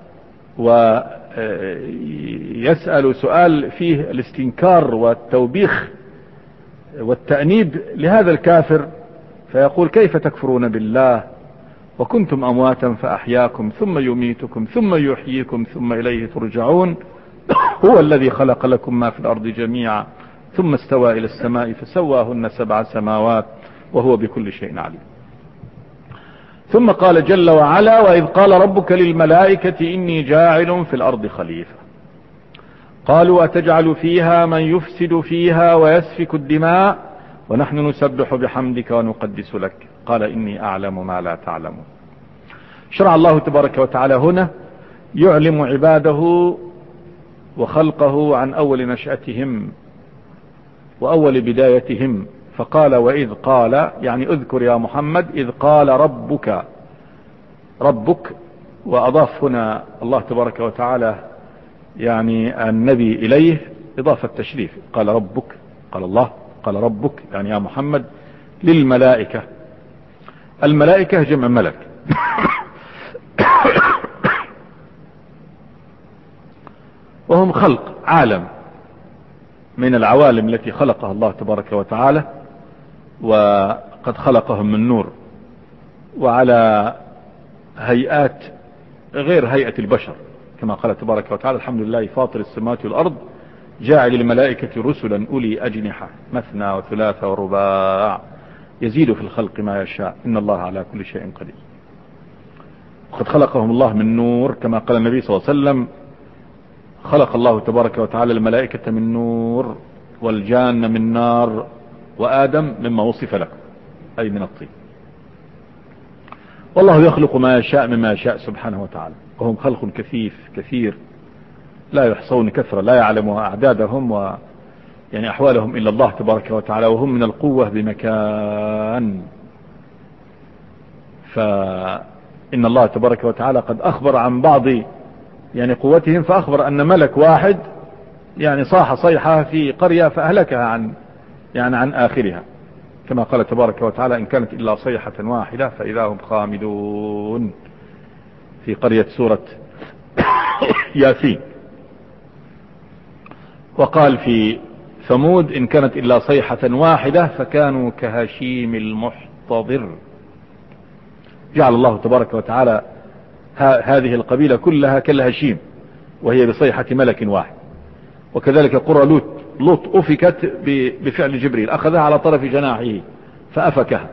ويسأل سؤال فيه الاستنكار والتوبيخ والتأنيب لهذا الكافر، فيقول كيف تكفرون بالله وكنتم أمواتا فأحياكم ثم يميتكم ثم يحييكم ثم إليه ترجعون، هو الذي خلق لكم ما في الأرض جميعا ثم استوى إلى السماء فسواهن 7 سماوات وهو بكل شيء عليم. ثم قال جل وعلا وإذ قال ربك للملائكة إني جاعل في الأرض خليفة قالوا أتجعل فيها من يفسد فيها ويسفك الدماء ونحن نسبح بحمدك ونقدس لك قال إني أعلم ما لا تعلمون. شرع الله تبارك وتعالى هنا يعلم عباده وخلقه عن أول نشأتهم وأول بدايتهم فقال وإذ قال، يعني اذكر يا محمد إذ قال ربك، وأضاف هنا الله تبارك وتعالى يعني النبي إليه إضافة تشريف. قال ربك، قال الله، قال ربك يعني يا محمد للملائكة. الملائكة جمع ملك وهم خلق عالم من العوالم التي خلقها الله تبارك وتعالى، وقد خلقهم من نور وعلى هيئات غير هيئة البشر، كما قال تبارك وتعالى الحمد لله فاطر السماوات والأرض جاعل الملائكة رسلا أولي أجنحة مثنى وثلاث ورباع يزيد في الخلق ما يشاء إن الله على كل شيء قدير. وقد خلقهم الله من نور كما قال النبي صلى الله عليه وسلم خلق الله تبارك وتعالى الملائكة من نور والجان من نار وآدم مما وصف لكم أي من الطين. والله يخلق ما يشاء مما يشاء سبحانه وتعالى، وهم خلق كثير لا يحصون كثرة لا يعلمها أعدادهم يعني أحوالهم إلا الله تبارك وتعالى، وهم من القوة بمكان. فإن الله تبارك وتعالى قد أخبر عن بعض يعني قوتهم، فأخبر أن ملك واحد يعني صاح صيحة في قرية فأهلكها عن آخرها، كما قال تبارك وتعالى إن كانت إلا صيحة واحدة فإذا هم خامدون في قرية سورة ياسين. وقال في ثمود إن كانت إلا صيحة واحدة فكانوا كهشيم المحتضر. جعل الله تبارك وتعالى هذه القبيلة كلها كالهشيم وهي بصيحة ملك واحد. وكذلك قرى لوط أفكت بفعل جبريل، أخذها على طرف جناحه فأفكها.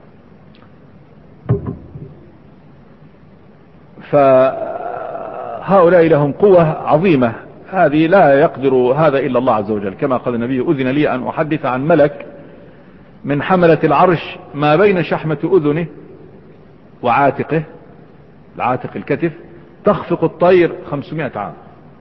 فهؤلاء لهم قوة عظيمة، هذه لا يقدر هذا إلا الله عز وجل، كما قال النبي أذن لي أن أحدث عن ملك من حملة العرش ما بين شحمة أذنه وعاتقه، العاتق الكتف، تخفق الطير 500 عام.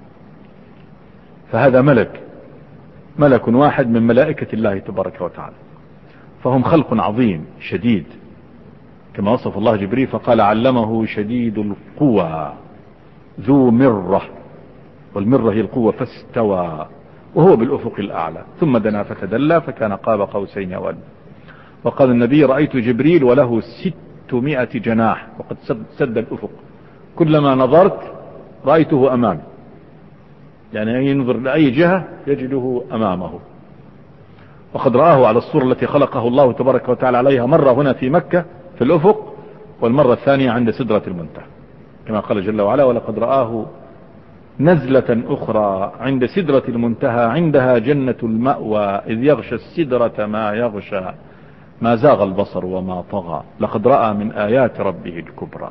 فهذا ملك واحد من ملائكة الله تبارك وتعالى. فهم خلق عظيم شديد كما وصف الله جبريل فقال علمه شديد القوى ذو مرة، والمرة هي القوة، فاستوى وهو بالأفق الأعلى ثم دنا فتدلى فكان قاب قوسين أو أدنى. وقال النبي رأيت جبريل وله 600 جناح وقد سد الأفق، كلما نظرت رأيته أمامي، يعني ينظر لأي جهة يجده أمامه. وقد رآه على الصورة التي خلقه الله تبارك وتعالى عليها، مرة هنا في مكة في الأفق، والمرة الثانية عند سدرة المنتهى كما قال جل وعلا ولقد رآه نزلة أخرى عند سدرة المنتهى عندها جنة المأوى إذ يغشى السدرة ما يغشى ما زاغ البصر وما طغى لقد رأى من آيات ربه الكبرى.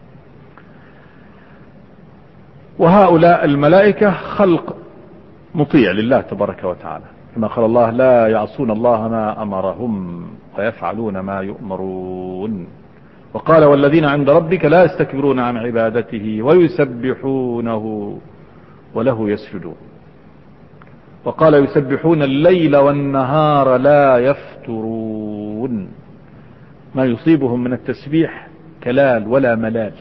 وهؤلاء الملائكة خلق مطيع لله تبارك وتعالى، كما قال الله لا يعصون الله ما أمرهم ويفعلون ما يؤمرون. وقال والذين عند ربك لا يستكبرون عن عبادته ويسبحونه وله يسجدون. وقال يسبحون الليل والنهار لا يفترون، ما يصيبهم من التسبيح كلال ولا ملال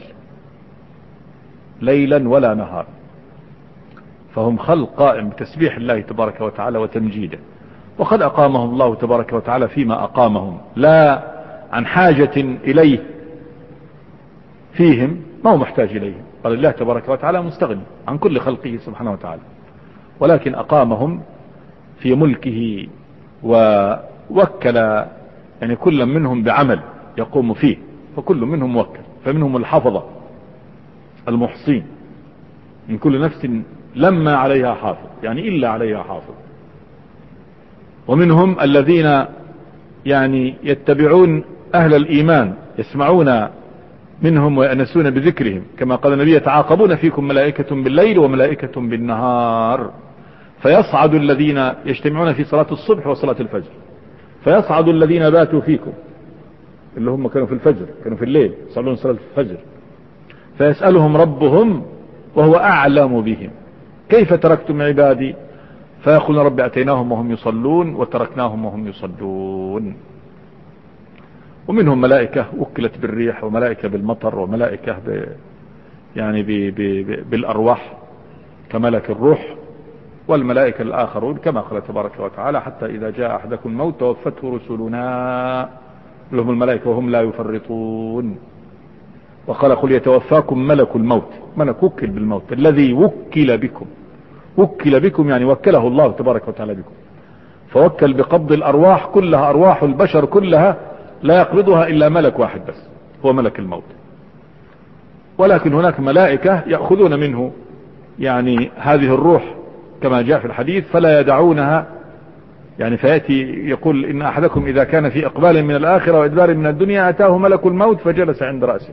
ليلا ولا نهار. فهم خلق قائم بتسبيح الله تبارك وتعالى وتمجيده. وقد أقامهم الله تبارك وتعالى فيما أقامهم لا عن حاجة إليه فيهم، ما هو محتاج إليهم، قال الله تبارك وتعالى مستغني عن كل خلقه سبحانه وتعالى، ولكن أقامهم في ملكه ووكل يعني كل منهم بعمل يقوم فيه، فكل منهم موكل. فمنهم الحفظة المحصين من كل نفس لما عليها حافظ، يعني إلا عليها حافظ. ومنهم الذين يعني يتبعون أهل الإيمان يسمعون منهم ويأنسون بذكرهم، كما قال النبي يتعاقبون فيكم ملائكة بالليل وملائكة بالنهار، فيصعد الذين يجتمعون في صلاة الصبح وصلاة الفجر، فيصعد الذين باتوا فيكم اللي هم كانوا في الفجر، كانوا في الليل يصلون صلاة الفجر، فيسألهم ربهم وهو أعلم بهم كيف تركتم عبادي فيقولون رب أتيناهم وهم يصلون وتركناهم وهم يصلون. ومنهم ملائكة وكلت بالريح، وملائكة بالمطر، وملائكة بالأرواح كملك الروح، والملائكة الآخرون كما قال تبارك وتعالى حتى إذا جاء أحدكم الموت توفته رسلنا لهم الملائكة وهم لا يفرطون. وقال قل يتوفاكم ملك الموت، ملك وكل بالموت الذي وكل بكم. وكل بكم يعني وكله الله تبارك وتعالى بكم، فوكل بقبض الأرواح كلها، أرواح البشر كلها لا يقبضها إلا ملك واحد بس هو ملك الموت. ولكن هناك ملائكة يأخذون منه يعني هذه الروح كما جاء في الحديث فلا يدعونها، يعني فيأتي يقول إن أحدكم إذا كان في إقبال من الآخرة وإدبار من الدنيا أتاه ملك الموت فجلس عند رأسه،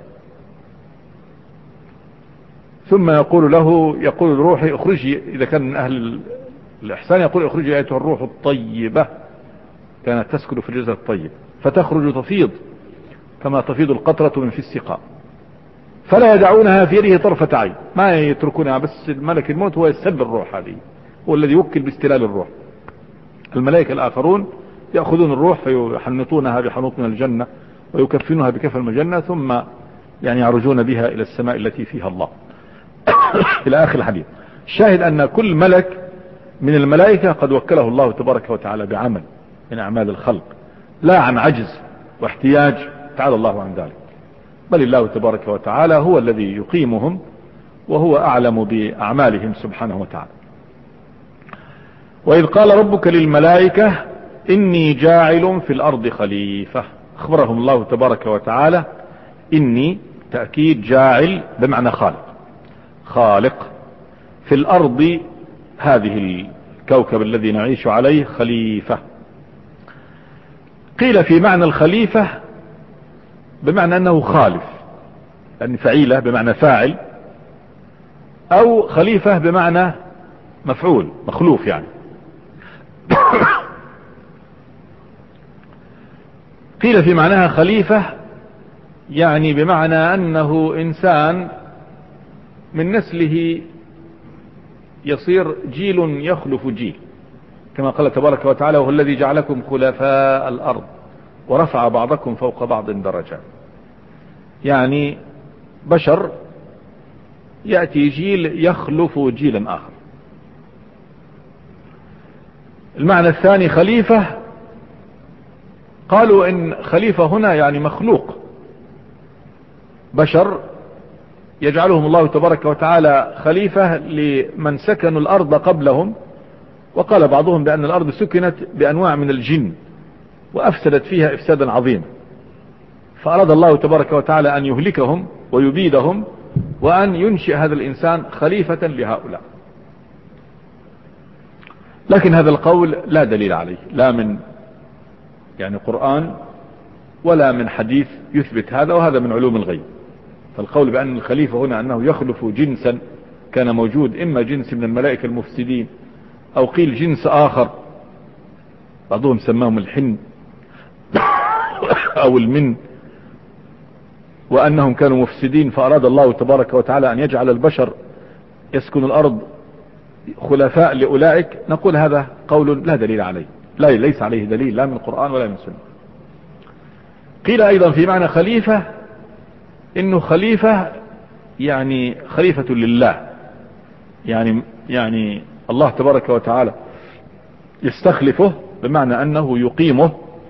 ثم يقول له، يقول الروح اخرجي، إذا كان من أهل الإحسان يقول اخرجي أيتها الروح الطيبة، كانت تسكن في الجسد الطيب، فتخرج تفيض كما تفيض القطرة من في السقاء، فلا يدعونها في يده طرفة عين، ما يتركونها، بس ملك الموت هو يستلب الروح، هذه هو الذي يوكل باستلال الروح. الملائكة الآخرون يأخذون الروح فيحنطونها بحنوط من الجنة ويكفنها بكفن من الجنة، ثم يعني يعرجون بها إلى السماء التي فيها الله إلى آخر الحديث. الشاهد أن كل ملك من الملائكة قد وكله الله تبارك وتعالى بعمل من أعمال الخلق، لا عن عجز واحتياج، تعالى الله عن ذلك، بل الله تبارك وتعالى هو الذي يقيمهم وهو أعلم بأعمالهم سبحانه وتعالى. وإذ قال ربك للملائكة إني جاعل في الأرض خليفة، أخبرهم الله تبارك وتعالى إني تأكيد جاعل بمعنى خالق، خالق في الأرض هذه الكوكب الذي نعيش عليه خليفة. قيل في معنى الخليفة بمعنى أنه خالف، يعني فعيلة بمعنى فاعل، أو خليفة بمعنى مفعول مخلوف يعني. قيل في معناها خليفة يعني بمعنى أنه إنسان من نسله يصير جيل يخلف جيل، كما قال تبارك وتعالى وهو الذي جعلكم خلفاء الأرض ورفع بعضكم فوق بعض درجات، يعني بشر يأتي جيل يخلف جيلا آخر. المعنى الثاني خليفة، قالوا إن خليفة هنا يعني مخلوق، بشر يجعلهم الله تبارك وتعالى خليفة لمن سكنوا الأرض قبلهم، وقال بعضهم بأن الأرض سكنت بأنواع من الجن وأفسدت فيها إفسادا عظيما، فأراد الله تبارك وتعالى أن يهلكهم ويبيدهم وأن ينشئ هذا الإنسان خليفة لهؤلاء. لكن هذا القول لا دليل عليه، لا من يعني قرآن ولا من حديث يثبت هذا، وهذا من علوم الغيب. فالقول بأن الخليفة هنا أنه يخلف جنسا كان موجود، إما جنس من الملائكة المفسدين أو قيل جنس آخر بعضهم سماهم الحن أو المن، وأنهم كانوا مفسدين فأراد الله تبارك وتعالى أن يجعل البشر يسكن الأرض خلفاء لأولئك، نقول هذا قول لا دليل عليه، لا ليس عليه دليل لا من القرآن ولا من سنة. قيل أيضا في معنى خليفة إنه خليفة يعني خليفة لله، يعني الله تبارك وتعالى يستخلفه بمعنى أنه يقيمه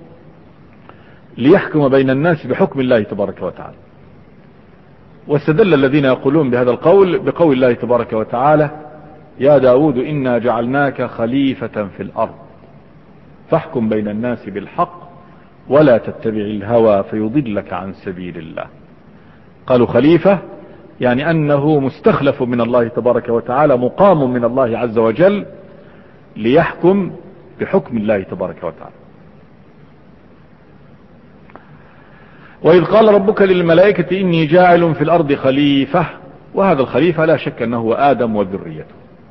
ليحكم بين الناس بحكم الله تبارك وتعالى. واستدل الذين يقولون بهذا القول بقول الله تبارك وتعالى يا داود إنا جعلناك خليفة في الأرض فاحكم بين الناس بالحق ولا تتبع الهوى فيضلك عن سبيل الله. قالوا خليفة يعني أنه مستخلف من الله تبارك وتعالى، مقام من الله عز وجل ليحكم بحكم الله تبارك وتعالى. وإذ قال ربك للملائكة إني جاعل في الأرض خليفة، وهذا الخليفة لا شك أنه هو آدم وذريته.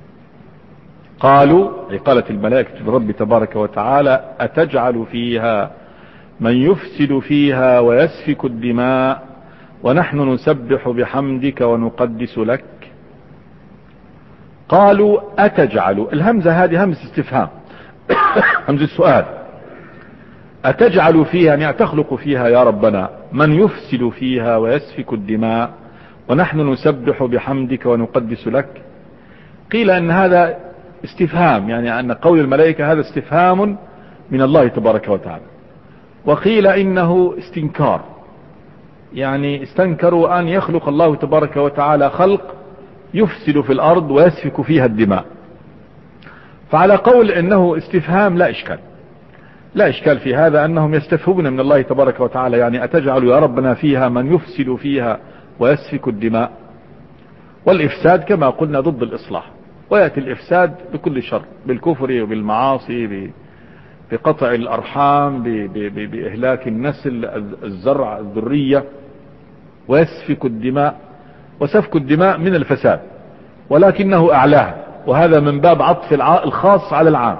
قالوا أي قالت الملائكة للرب تبارك وتعالى أتجعل فيها من يفسد فيها ويسفك الدماء ونحن نسبح بحمدك ونقدس لك. قالوا أتجعل، الهمزة هذه همزة استفهام همزة سؤال. أتجعل فيها يعني تخلق فيها يا ربنا من يفسد فيها ويسفك الدماء ونحن نسبح بحمدك ونقدس لك. قيل ان هذا استفهام، يعني ان قول الملائكة هذا استفهام من الله تبارك وتعالى. وقيل انه استنكار، يعني استنكروا ان يخلق الله تبارك وتعالى خلق يفسد في الارض ويسفك فيها الدماء. فعلى قول انه استفهام لا اشكال في هذا، انهم يستفهمون من الله تبارك وتعالى، يعني اتجعل يا ربنا فيها من يفسد فيها ويسفك الدماء. والافساد كما قلنا ضد الاصلاح، ويأتي الافساد بكل شر، بالكفر وبالمعاصي، بقطع الارحام، باهلاك النسل، الزرع، الذرية. ويسفك الدماء، وسفك الدماء من الفساد ولكنه اعلاه، وهذا من باب عطف الخاص على العام.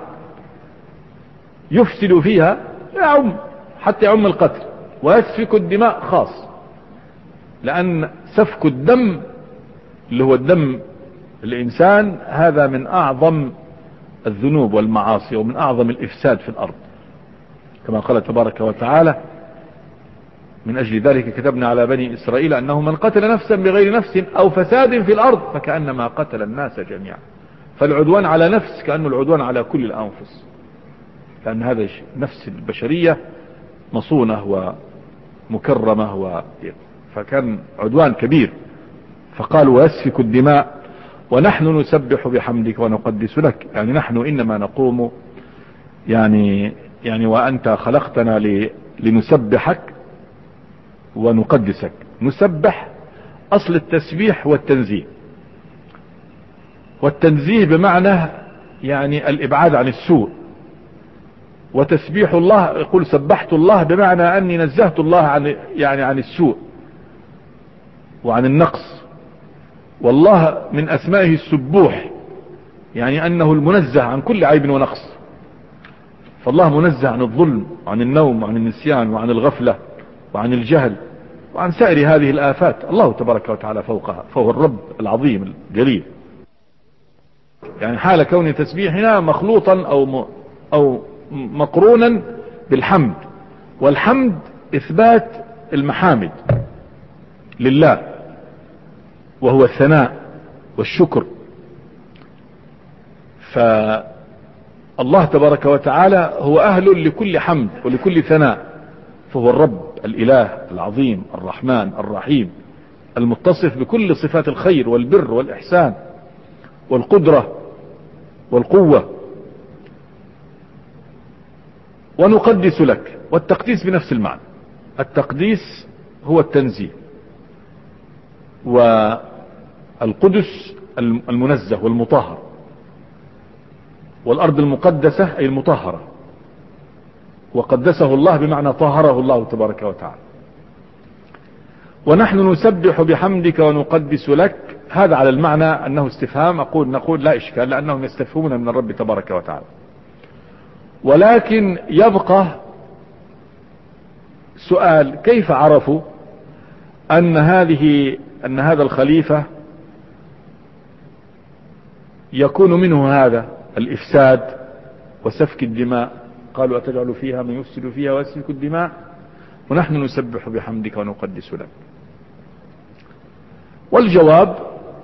يفسد فيها يعم حتى يعم القتل، ويسفك الدماء خاص، لان سفك الدم اللي هو الدم الانسان هذا من اعظم الذنوب والمعاصي، ومن اعظم الافساد في الارض، كما قال تبارك وتعالى: من اجل ذلك كتبنا على بني اسرائيل انه من قتل نفسا بغير نفس او فساد في الارض فكأنما قتل الناس جميعا. فالعدوان على نفس كأنه العدوان على كل الانفس، لان هذا نفس البشرية مصونة ومكرمة فكان عدوان كبير. فقالوا ويسفك الدماء ونحن نسبح بحمدك ونقدس لك، يعني نحن انما نقوم يعني وانت خلقتنا لنسبحك ونقدسك. نسبح اصل التسبيح والتنزيه، والتنزيه بمعنى يعني الابعاد عن السوء، وتسبيح الله يقول سبحت الله بمعنى اني نزهت الله عن السوء وعن النقص. والله من اسمائه السبوح، يعني انه المنزه عن كل عيب ونقص. فالله منزه عن الظلم وعن النوم وعن النسيان وعن الغفلة وعن الجهل وعن سائر هذه الآفات. الله تبارك وتعالى فوقها، فهو الرب العظيم الجليل. يعني حال كون تسبيحنا مخلوطا او مقرونا بالحمد، والحمد اثبات المحامد لله، وهو الثناء والشكر. فالله تبارك وتعالى هو اهل لكل حمد ولكل ثناء، فهو الرب الاله العظيم الرحمن الرحيم المتصف بكل صفات الخير والبر والاحسان والقدرة والقوة. ونقدس لك، والتقديس بنفس المعنى. التقديس هو التنزيه، والقدس المنزه والمطهر، والارض المقدسة اي المطهرة، وقدسه الله بمعنى طهره الله تبارك وتعالى. ونحن نسبح بحمدك ونقدس لك، هذا على المعنى انه استفهام. نقول لا اشكال، لانهم يستفهمون من الرب تبارك وتعالى. ولكن يبقى سؤال: كيف عرفوا ان هذا الخليفة يكون منه هذا الافساد وسفك الدماء؟ قالوا أتجعل فيها من يفسد فيها ويسفك الدماء ونحن نسبح بحمدك ونقدس لك. والجواب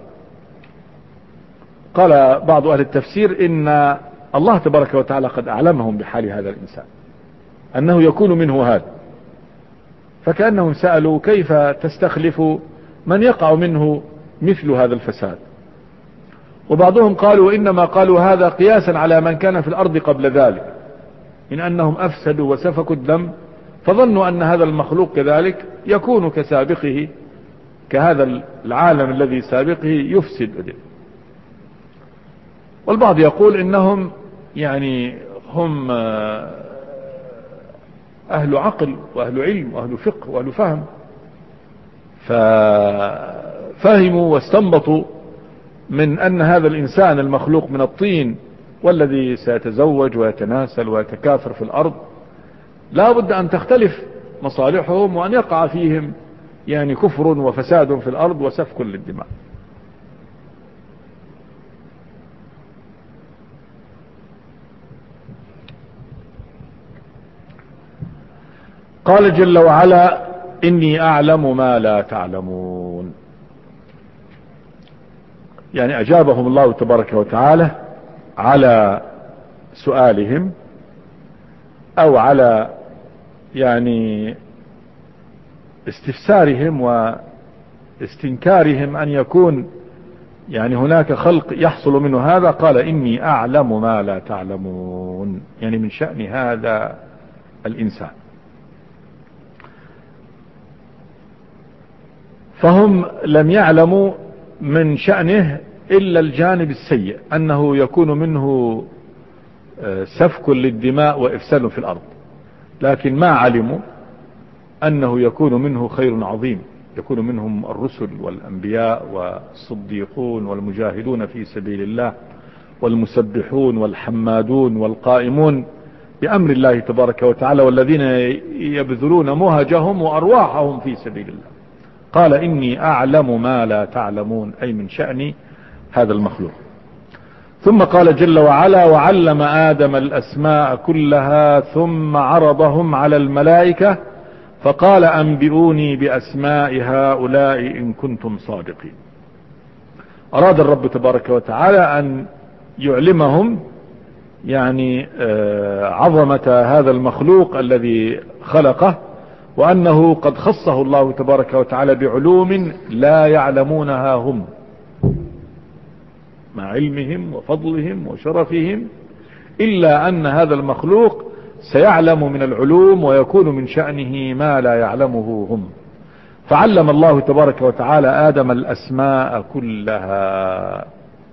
قال بعض أهل التفسير إن الله تبارك وتعالى قد أعلمهم بحال هذا الإنسان أنه يكون منه هذا، فكأنهم سألوا كيف تستخلف من يقع منه مثل هذا الفساد. وبعضهم قالوا إنما قالوا هذا قياسا على من كان في الأرض قبل ذلك، إن أنهم أفسدوا وسفكوا الدم، فظنوا أن هذا المخلوق كذلك يكون كسابقه، كهذا العالم الذي سابقه يفسد. والبعض يقول إنهم يعني هم أهل عقل وأهل علم وأهل فقه وأهل فهم، ففهموا واستنبطوا من أن هذا الإنسان المخلوق من الطين والذي سيتزوج ويتناسل ويتكاثر في الأرض لا بد أن تختلف مصالحهم، وأن يقع فيهم يعني كفر وفساد في الأرض وسفك للدماء. قال جل وعلا إني أعلم ما لا تعلمون. يعني أجابهم الله تبارك وتعالى على سؤالهم أو على يعني استفسارهم واستنكارهم أن يكون يعني هناك خلق يحصل منه هذا. قال إني أعلم ما لا تعلمون، يعني من شأن هذا الإنسان. فهم لم يعلموا من شأنه إلا الجانب السيء، أنه يكون منه سفك للدماء وإفساد في الأرض، لكن ما علموا أنه يكون منه خير عظيم، يكون منهم الرسل والأنبياء والصديقون والمجاهدون في سبيل الله والمسبحون والحمادون والقائمون بأمر الله تبارك وتعالى، والذين يبذلون مهجهم وأرواحهم في سبيل الله. قال إني أعلم ما لا تعلمون، أي من شأن هذا المخلوق. ثم قال جل وعلا وعلم آدم الأسماء كلها ثم عرضهم على الملائكة فقال أنبئوني بأسماء هؤلاء إن كنتم صادقين. أراد الرب تبارك وتعالى أن يعلمهم يعني عظمة هذا المخلوق الذي خلقه، وأنه قد خصه الله تبارك وتعالى بعلوم لا يعلمونها هم، مع علمهم وفضلهم وشرفهم، إلا أن هذا المخلوق سيعلم من العلوم ويكون من شأنه ما لا يعلمه هم. فعلم الله تبارك وتعالى آدم الأسماء كلها.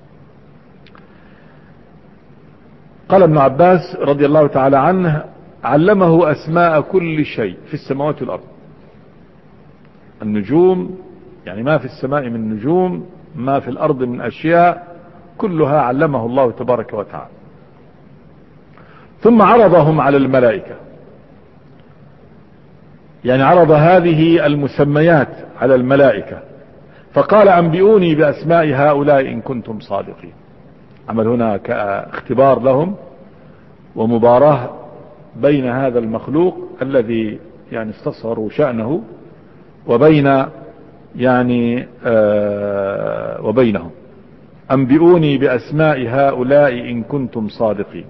قال ابن عباس رضي الله تعالى عنه علمه أسماء كل شيء في السماوات والأرض. النجوم، يعني ما في السماء من نجوم، ما في الأرض من أشياء، كلها علمه الله تبارك وتعالى. ثم عرضهم على الملائكة، يعني عرض هذه المسميات على الملائكة فقال أنبئوني بأسماء هؤلاء إن كنتم صادقين. عمل هنا كاختبار لهم ومباراة بين هذا المخلوق الذي يعني استصغروا شأنه وبين يعني وبينهم. أنبئوني بأسماء هؤلاء إن كنتم صادقين.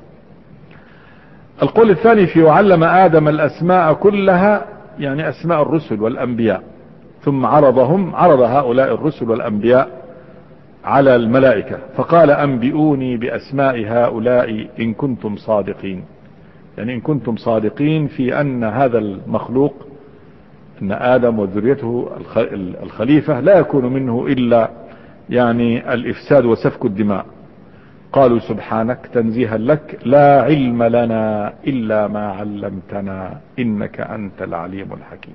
القول الثاني في وعلم آدم الأسماء كلها، يعني أسماء الرسل والأنبياء، ثم عرض هؤلاء الرسل والأنبياء على الملائكة فقال أنبئوني بأسماء هؤلاء إن كنتم صادقين، يعني إن كنتم صادقين في أن هذا المخلوق، أن آدم وذريته الخليفة لا يكون منه إلا يعني الإفساد وسفك الدماء. قالوا سبحانك تنزيها لك لا علم لنا إلا ما علمتنا إنك أنت العليم الحكيم.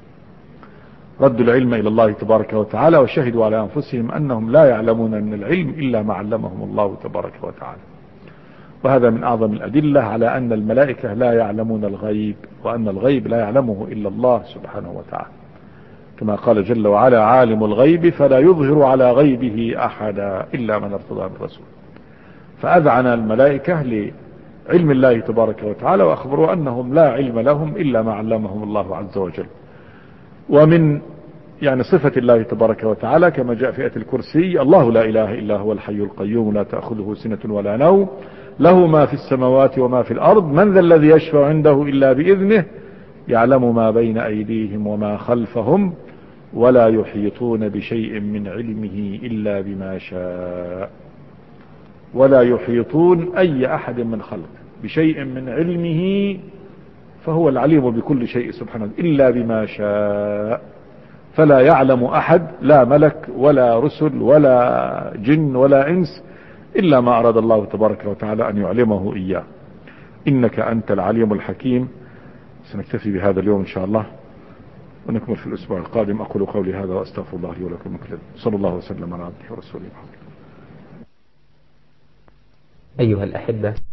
ردوا العلم إلى الله تبارك وتعالى وشهدوا على أنفسهم أنهم لا يعلمون من العلم إلا ما علمهم الله تبارك وتعالى. وهذا من أعظم الأدلة على أن الملائكة لا يعلمون الغيب، وأن الغيب لا يعلمه إلا الله سبحانه وتعالى، كما قال جل وعلا عالم الغيب فلا يظهر على غيبه أحدا إلا من ارتضى من رسول. فأذعن الملائكة لعلم الله تبارك وتعالى وأخبروا أنهم لا علم لهم إلا ما علمهم الله عز وجل. ومن يعني صفة الله تبارك وتعالى كما جاء في آية الكرسي الله لا إله إلا هو الحي القيوم لا تأخذه سنة ولا نوم له ما في السماوات وما في الأرض من ذا الذي يشفع عنده إلا بإذنه يعلم ما بين أيديهم وما خلفهم ولا يحيطون بشيء من علمه إلا بما شاء. ولا يحيطون أي أحد من خلق بشيء من علمه، فهو العليم بكل شيء سبحانه إلا بما شاء. فلا يعلم أحد لا ملك ولا رسل ولا جن ولا إنس إلا ما أراد الله تبارك وتعالى أن يعلمه إياه. إنك أنت العليم الحكيم. سنكتفي بهذا اليوم إن شاء الله ونكمل في الأسبوع القادم. أقول قولي هذا وأستغفر الله لي ولكم. صلى الله وسلم على عبده ورسوله. أيها الأحبة،